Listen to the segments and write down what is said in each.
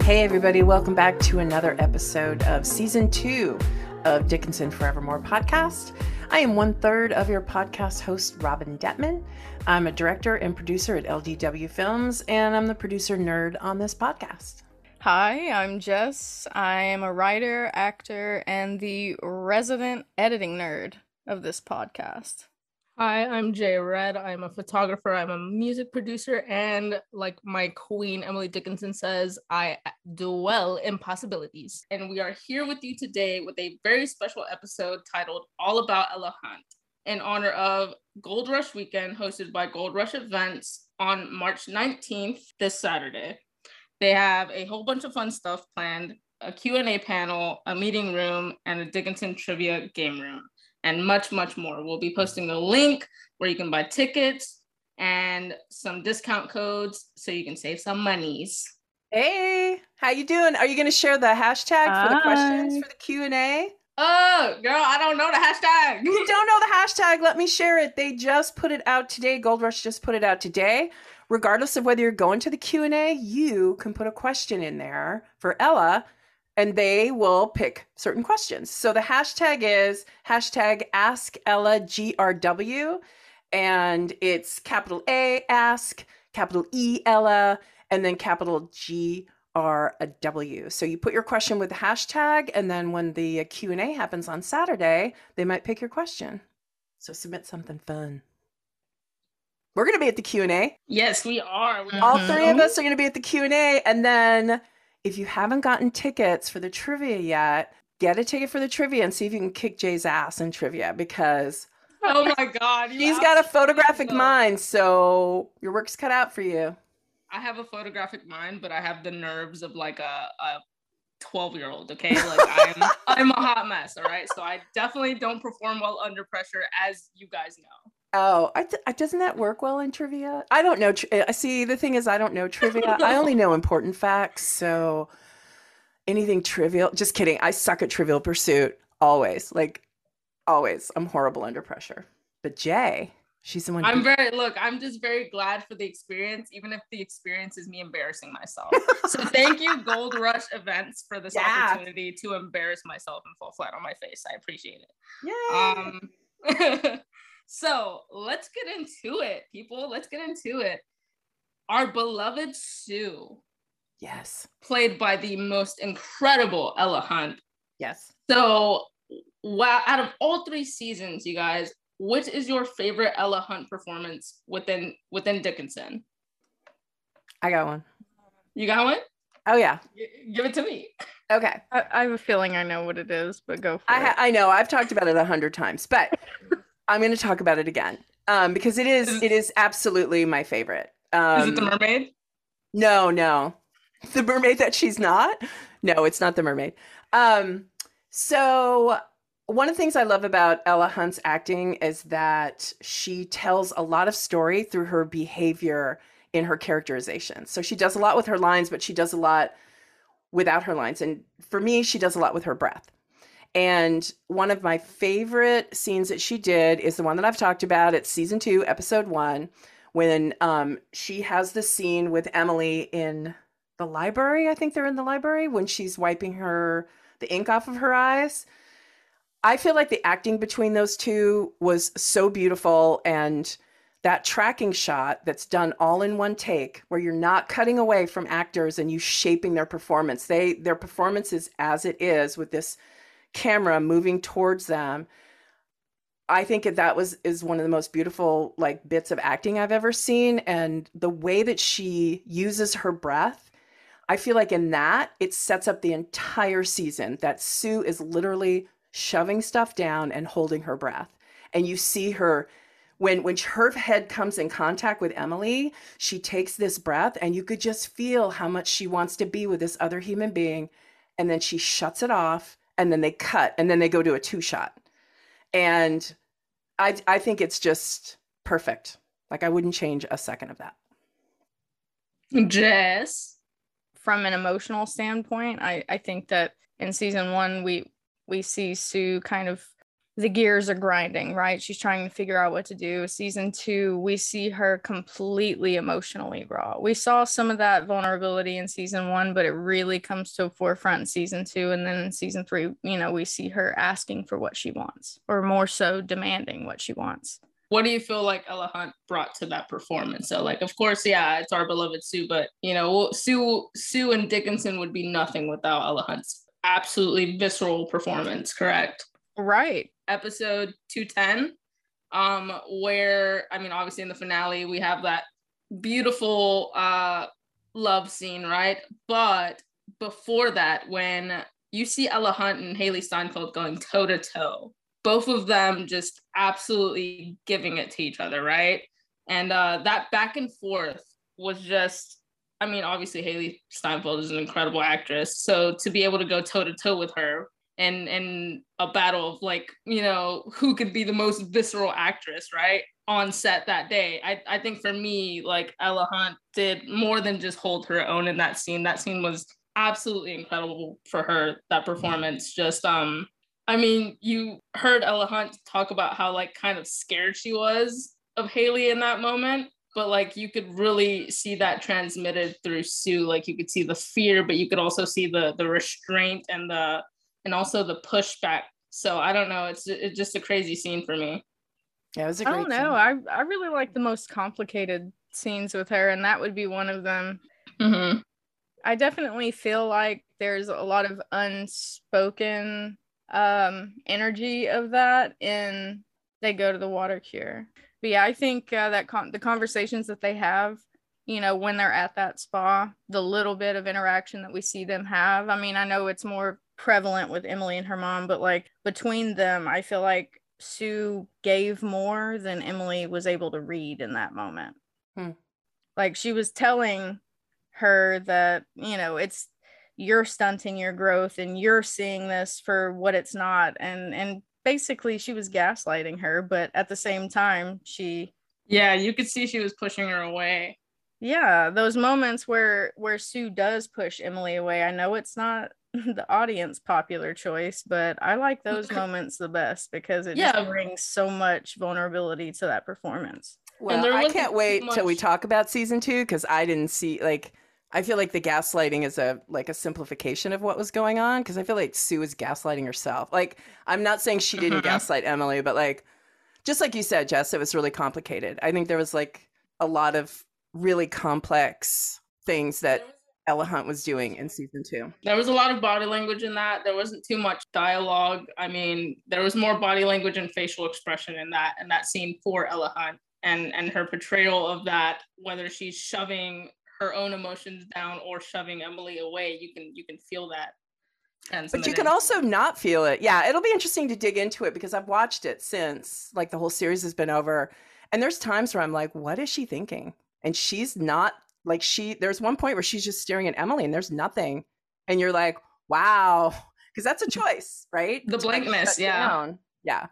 Hey everybody, welcome back to another episode of Season 2 of Dickinson Forevermore podcast. I am 1/3 of your podcast host, Robin Detman. I'm a director and producer at LDW Films, and I'm the producer nerd on this podcast. Hi, I'm Jess. I am a writer, actor, and the resident editing nerd of this podcast. Hi, I'm Jay Red. I'm a photographer. I'm a music producer, and like my queen Emily Dickinson says, I dwell in possibilities. And we are here with you today with a very special episode titled All About Ella Hunt in honor of Gold Rush Weekend, hosted by Gold Rush Events on March 19th, this Saturday. They have a whole bunch of fun stuff planned, a Q&A panel, a meeting room, and a Dickinson trivia game room, and much, much more. We'll be posting a link where you can buy tickets and some discount codes so you can save some monies. Hey, how you doing? Are you going to share the hashtag for the questions for the Q&A? Oh, girl, I don't know the hashtag. You don't know the hashtag? Let me share it. They just put it out today. Gold Rush just put it out today. Regardless of whether you're going to the Q&A, you can put a question in there for Ella, and they will pick certain questions. So the hashtag is #AskEllaGRW, and it's capital A, Ask, capital E, Ella, and then capital GRW. So you put your question with the hashtag, and then when the Q&A happens on Saturday, they might pick your question. So submit something fun. We're going to be at the Q&A. Yes, we are. All three of us are going to be at the Q&A, and then if you haven't gotten tickets for the trivia yet, get a ticket for the trivia and see if you can kick Jay's ass in trivia, because oh my God, she's got a photographic mind, so your work's cut out for you. I have a photographic mind, but I have the nerves of like a 12-year-old, okay? Like I'm a hot mess, all right? So I definitely don't perform well under pressure, as you guys know. Oh, doesn't that work well in trivia? I don't know. See, the thing is, I don't know trivia. I only know important facts, so anything trivial. Just kidding. I suck at Trivial Pursuit. Always. Like, always. I'm horrible under pressure. But Jay, she's the one. I'm just very glad for the experience, even if the experience is me embarrassing myself. So thank you, Gold Rush Events, for this opportunity to embarrass myself and fall flat on my face. I appreciate it. Yay! So let's get into it, people. Let's get into it. Our beloved Sue. Yes. Played by the most incredible Ella Hunt. Yes. So, out of all 3 seasons, you guys, which is your favorite Ella Hunt performance within Dickinson? I got one. You got one? Oh, yeah. Give it to me. Okay. I have a feeling I know what it is, but go for it. I know. I've talked about it 100 times, but I'm going to talk about it again because it is absolutely my favorite. Is it the mermaid? No. The mermaid that she's not? No, it's not the mermaid. So one of the things I love about Ella Hunt's acting is that she tells a lot of story through her behavior in her characterization. So she does a lot with her lines, but she does a lot without her lines. And for me, she does a lot with her breath. And one of my favorite scenes that she did is the one that I've talked about. It's season 2, episode 1, when she has the scene with Emily in the library. I think they're in the library when she's wiping the ink off of her eyes. I feel like the acting between those two was so beautiful, and that tracking shot that's done all in one take, where you're not cutting away from actors and you shaping their performance. Their performance is as it is with this camera moving towards them. I think that is one of the most beautiful bits of acting I've ever seen, and the way that she uses her breath, I feel like in that it sets up the entire season, that Sue is literally shoving stuff down and holding her breath. And you see her when her head comes in contact with Emily, she takes this breath and you could just feel how much she wants to be with this other human being, and then she shuts it off. And then they cut, and then they go to a 2-shot. And I think it's just perfect. Like, I wouldn't change a second of that. Jess? From an emotional standpoint, I think that in season 1, we see Sue kind of the gears are grinding, right? She's trying to figure out what to do. Season 2, we see her completely emotionally raw. We saw some of that vulnerability in season 1, but it really comes to a forefront in season 2. And then in season 3, we see her asking for what she wants, or more so demanding what she wants. What do you feel like Ella Hunt brought to that performance? So, like, of course, yeah, it's our beloved Sue, but Sue and Dickinson would be nothing without Ella Hunt's absolutely visceral performance, correct? Right. Episode 210, where, I mean, obviously in the finale, we have that beautiful love scene, right? But before that, when you see Ella Hunt and Haley Steinfeld going toe to toe, both of them just absolutely giving it to each other, right? And that back and forth was just, I mean, obviously Haley Steinfeld is an incredible actress. So to be able to go toe to toe with her and a battle of, like, who could be the most visceral actress, right, on set that day. I think for me, like, Ella Hunt did more than just hold her own in that scene. That scene was absolutely incredible for her, that performance. Just, I mean, you heard Ella Hunt talk about how, like, kind of scared she was of Haley in that moment. But, like, you could really see that transmitted through Sue. Like, you could see the fear, but you could also see the restraint and also the pushback. So I don't know. It's just a crazy scene for me. Yeah, it was a great scene. I really like the most complicated scenes with her, and that would be one of them. Mm-hmm. I definitely feel like there's a lot of unspoken energy of that in They Go to the Water Cure. But yeah, I think that the conversations that they have, when they're at that spa, the little bit of interaction that we see them have. I mean, I know it's more prevalent with Emily and her mom, but, like, between them, I feel like Sue gave more than Emily was able to read in that moment. Like, she was telling her that, it's, you're stunting your growth and you're seeing this for what it's not, and basically she was gaslighting her, but at the same time you could see she was pushing her away. Yeah, those moments where Sue does push Emily away. I know it's not the audience popular choice, but I like those moments the best because it just brings so much vulnerability to that performance. Well, I can't wait till we talk about season 2, because I didn't see, like, I feel like the gaslighting is a simplification of what was going on, because I feel like Sue is gaslighting herself. Like, I'm not saying she didn't gaslight Emily, but, like, just like you said, Jess, it was really complicated. I think there was, like, a lot of really complex things that Ella Hunt was doing in season 2. There was a lot of body language in that. There wasn't too much dialogue. I mean, there was more body language and facial expression in that scene for Ella Hunt, and her portrayal of that, whether she's shoving her own emotions down or shoving Emily away, you can feel that. But you can also not feel it. Yeah, it'll be interesting to dig into it, because I've watched it since, like, the whole series has been over, and there's times where I'm like, what is she thinking? And she's not, like, there's one point where she's just staring at Emily and there's nothing. And you're like, wow, because that's a choice, right? The blankness, yeah. Down. Yeah.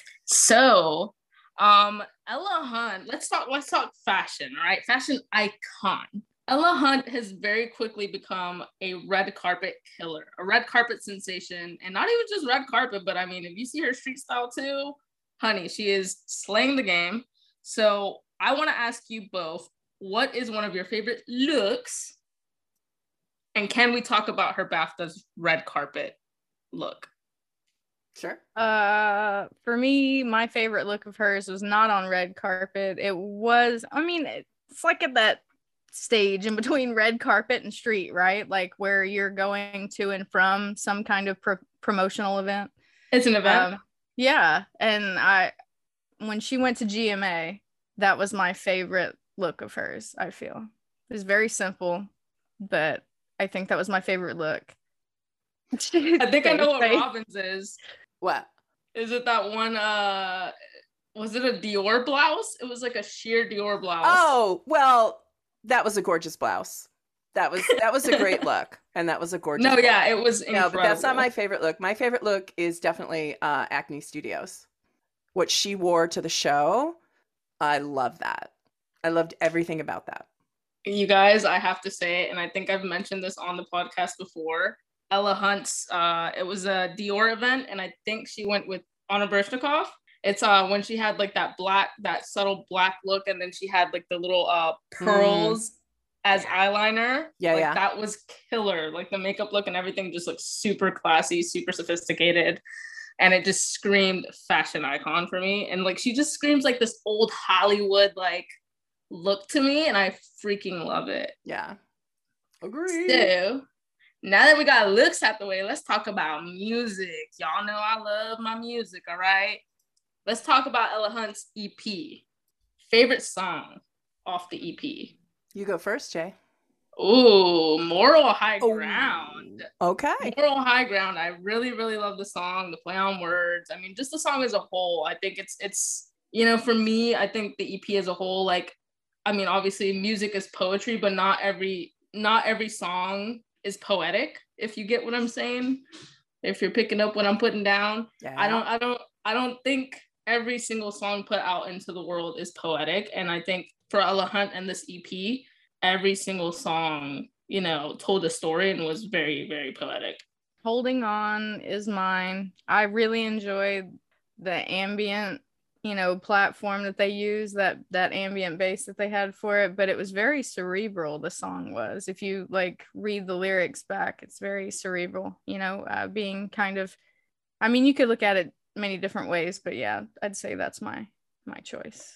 So, Ella Hunt, let's talk fashion, right? Fashion icon. Ella Hunt has very quickly become a red carpet killer, a red carpet sensation, and not even just red carpet, but I mean, if you see her street style too, honey, she is slaying the game. So I want to ask you both, what is one of your favorite looks? And can we talk about her BAFTA's red carpet look? Sure. For me, my favorite look of hers was not on red carpet. It was, I mean, it's like at that stage in between red carpet and street, right? Like where you're going to and from some kind of promotional event. It's an event. Yeah. And when she went to GMA, that was my favorite look of hers, I feel. It was very simple, but I think that was my favorite look. I think I know what Robin's is. What? Is it that one, was it a Dior blouse? It was like a sheer Dior blouse. Oh, well, that was a gorgeous blouse. That was a great look. And that was a gorgeous blouse. Yeah, it was incredible. No, but that's not my favorite look. My favorite look is definitely Acne Studios. What she wore to the show, I love that. I loved everything about that. You guys, I have to say, and I think I've mentioned this on the podcast before, Ella Hunt's, it was a Dior event, and I think she went with Anna Baryshnikov. It's when she had like that subtle black look, and then she had like the little pearls as eyeliner. Yeah. That was killer. Like the makeup look and everything just looks super classy, super sophisticated. And it just screamed fashion icon for me. And like she just screams like this old Hollywood like look to me, and I freaking love it. Yeah. Agreed. So now that we got looks out the way, let's talk about music. Y'all know I love my music, all right? Let's talk about Ella Hunt's EP. Favorite song off the EP? You go first, Jay. Ooh, Moral High Ground. Okay. Moral High Ground. I really, really love the song, the play on words. I mean, just the song as a whole. I think it's you know, for me, I think the EP as a whole, like, I mean, obviously music is poetry, but not every song is poetic, if you get what I'm saying. If you're picking up what I'm putting down. Yeah. I don't think every single song put out into the world is poetic. And I think for Ella Hunt and this EP, every single song, you know, told a story and was very, very poetic. Holding On is mine. I really enjoyed the ambient, you know, platform that they use, that ambient bass that they had for it, but it was very cerebral. The song was, if you like read the lyrics back, it's very cerebral, you know, being kind of, I mean, you could look at it many different ways, but yeah, I'd say that's my choice.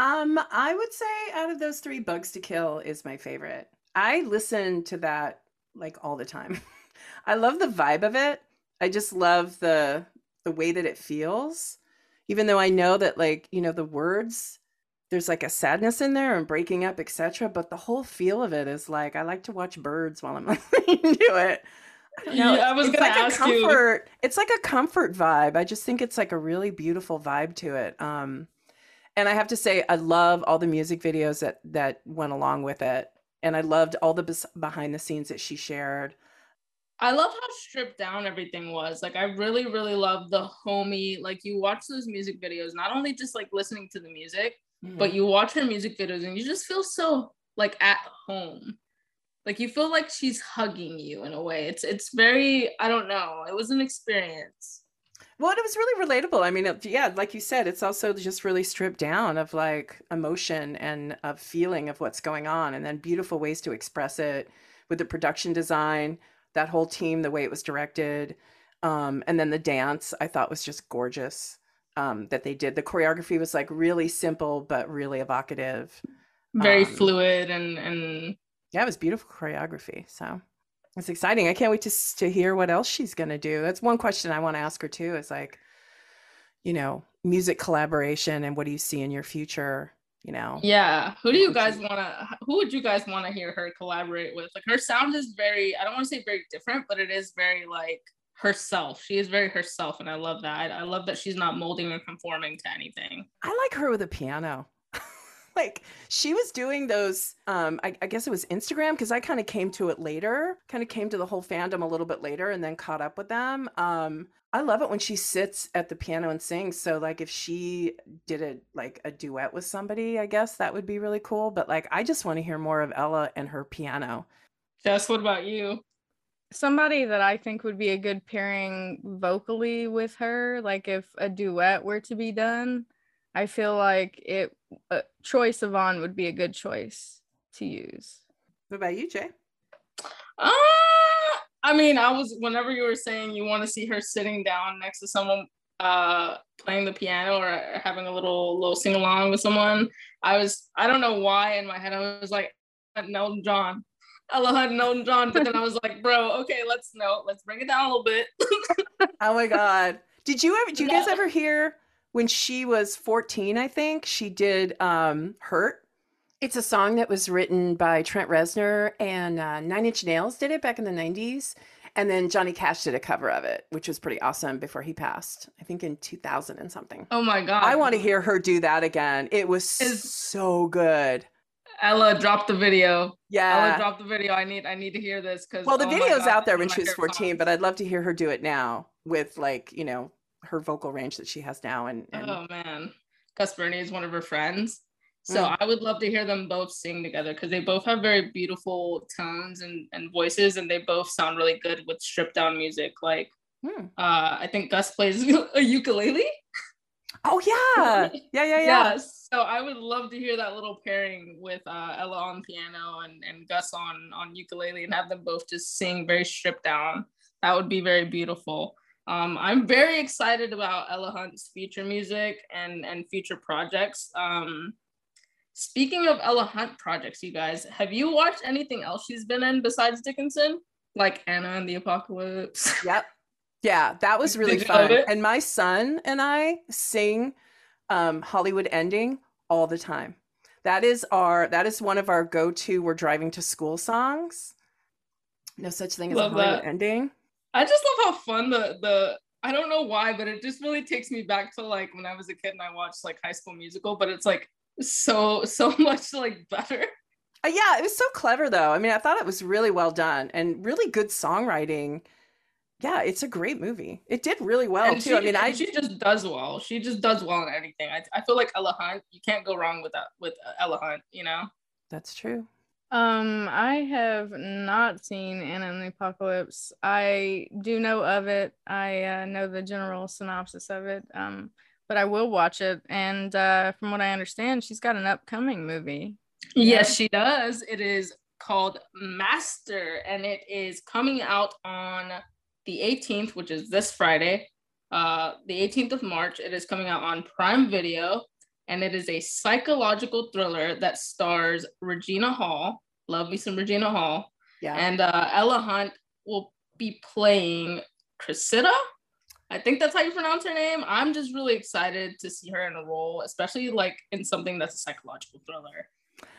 I would say out of those three, Bugs to Kill is my favorite. I listen to that like all the time. I love the vibe of it. I just love the way that it feels, even though I know that, like, you know, the words, there's like a sadness in there and breaking up, etc. But the whole feel of it is like, I like to watch birds while I'm listening to it. I don't know. Yeah, I was it's gonna like ask a comfort. you. It's like a comfort vibe. I just think it's like a really beautiful vibe to it. And I have to say, I love all the music videos that went along with it. And I loved all the behind the scenes that she shared. I love how stripped down everything was. Like, I really, really love the homey, like, you watch those music videos, not only just like listening to the music, but you watch her music videos and you just feel so like at home. Like, you feel like she's hugging you in a way. It's very, I don't know. It was an experience. Well, it was really relatable. I mean, yeah, like you said, it's also just really stripped down of like emotion and of feeling of what's going on, and then beautiful ways to express it with the production design, that whole team, the way it was directed. And then the dance I thought was just gorgeous that they did. The choreography was like really simple, but really evocative. Very fluid and yeah, it was beautiful choreography. So it's exciting. I can't wait to hear what else she's going to do. That's one question I want to ask her too, is like, you know, music collaboration and what do you see in your future, you know? Yeah. Who would you guys want to hear her collaborate with? Like, her sound is very, I don't want to say very different, but it is very like herself. She is very herself. And I love that. I love that she's not molding or conforming to anything. I like her with a piano. Like, she was doing those, I guess it was Instagram, because I kind of came to it later, kind of came to the whole fandom a little bit later and then caught up with them. I love it when she sits at the piano and sings. So like if she did a duet with somebody, I guess that would be really cool. But like, I just want to hear more of Ella and her piano. Jess, what about you? Somebody that I think would be a good pairing vocally with her, like if a duet were to be done, I feel like Troye Sivan would be a good choice to use. What about you, Jay? I mean, whenever you were saying you want to see her sitting down next to someone playing the piano or having a little sing along with someone, I don't know why in my head I was like, Elton John. Ella Hunt and Elton John, but then I was like, bro, okay, let's bring it down a little bit. Oh my God. Did you guys ever hear when she was 14, I think, she did Hurt? It's a song that was written by Trent Reznor, and 9 Inch Nails did it back in the 90s. And then Johnny Cash did a cover of it, which was pretty awesome before he passed, I think in 2000 and something. Oh my God. I want to hear her do that again. It was so good. Ella, drop the video. Yeah. Ella, drop the video. I need to hear this. Well, the video's out there when she was 14, but I'd love to hear her do it now with, like, you know, her vocal range that she has now. And oh man, Gus Bernie is one of her friends, so I would love to hear them both sing together because they both have very beautiful tones and voices, and they both sound really good with stripped down music. Like I think Gus plays a ukulele. Oh yeah, yeah. Yes. So I would love to hear that little pairing with Ella on piano and Gus on ukulele, and have them both just sing very stripped down. That would be very beautiful. I'm very excited about Ella Hunt's future music and future projects. Speaking of Ella Hunt projects, you guys, have you watched anything else she's been in besides Dickinson? Like Anna and the Apocalypse? Yep. Yeah, that was really fun. And my son and I sing Hollywood Ending all the time. That is one of our go-to we're driving to school songs. No such thing as a Hollywood Ending. I just love how fun the I don't know why, but it just really takes me back to like when I was a kid and I watched like High School Musical, but it's like so much like better. Yeah, it was so clever though. I mean, I thought it was really well done and really good songwriting. Yeah, it's a great movie. It did really well too. She just does well. She just does well in anything. I feel like Ella Hunt, you can't go wrong with that with Ella Hunt, you know? That's true. I have not seen Anna and the Apocalypse. I do know of it. I know the general synopsis of it. But I will watch it. And from what I understand, she's got an upcoming movie. Yes, she does. It is called Master, and it is coming out on the 18th, which is this Friday, the 18th of March. It is coming out on Prime Video, and it is a psychological thriller that stars Regina Hall. Love me some Regina Hall. Yeah. And Ella Hunt will be playing Cressida. I think that's how you pronounce her name. I'm just really excited to see her in a role, especially like in something that's a psychological thriller.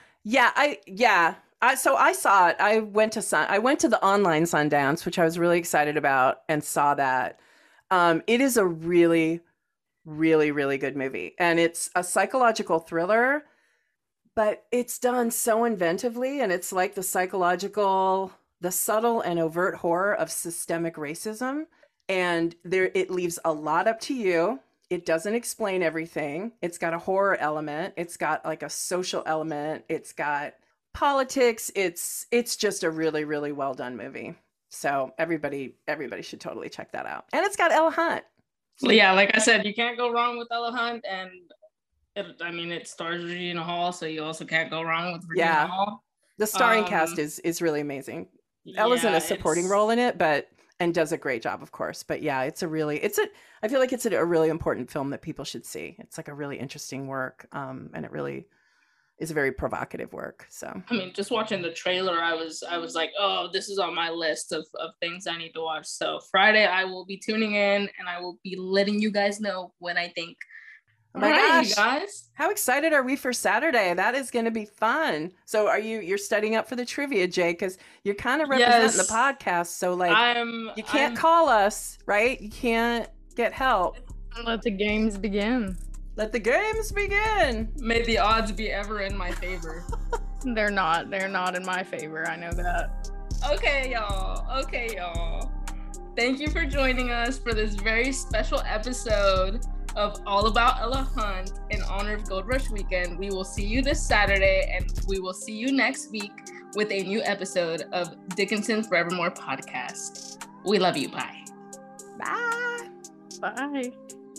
So I saw it. I went to the online Sundance, which I was really excited about, and saw that. It is a really, really, really good movie, and it's a psychological thriller, but it's done so inventively, and it's like the subtle and overt horror of systemic racism, and it leaves a lot up to you. It doesn't explain everything. It's got a horror element. It's got like a social element. It's got politics. It's just a really, really well done movie. So everybody should totally check that out. And it's got Ella Hunt. Well, yeah, like I said, you can't go wrong with Ella Hunt, and it stars Regina Hall, so you also can't go wrong with Regina Hall. The starring cast is really amazing. Ella's in a supporting role in it, and does a great job, of course. But yeah, I feel like it's a really important film that people should see. It's like a really interesting work, and it really is a very provocative work. So I mean, just watching the trailer, I was like, oh, this is on my list of things I need to watch. So Friday I will be tuning in, and I will be letting you guys know what I think. Oh my gosh, you guys, how excited are we for Saturday? That is going to be fun. So you're studying up for the trivia, Jay, because you're kind of representing the podcast. So like, you can't call us, right? You can't get help. Let the games begin. Let the games begin. May the odds be ever in my favor. They're not in my favor. I know that. Okay, y'all. Thank you for joining us for this very special episode of All About Ella Hunt in honor of Gold Rush Weekend. We will see you this Saturday, and we will see you next week with a new episode of Dickinson Forevermore podcast. We love you. Bye. Bye. Bye.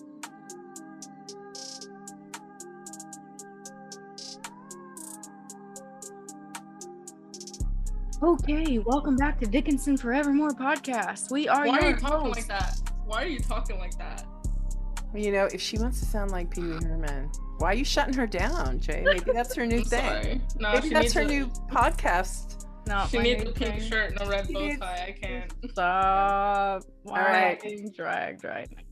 Okay, welcome back to Dickinson Forevermore podcast. We are Why are you talking like that? Why are you talking like that? You know, if she wants to sound like Pee Wee Herman, why are you shutting her down, Jay? Maybe that's her new thing. Sorry. No, maybe that's her new podcast. No, she needs a pink shirt and a red bow tie. I can't. Stop. All right. Dragged right now.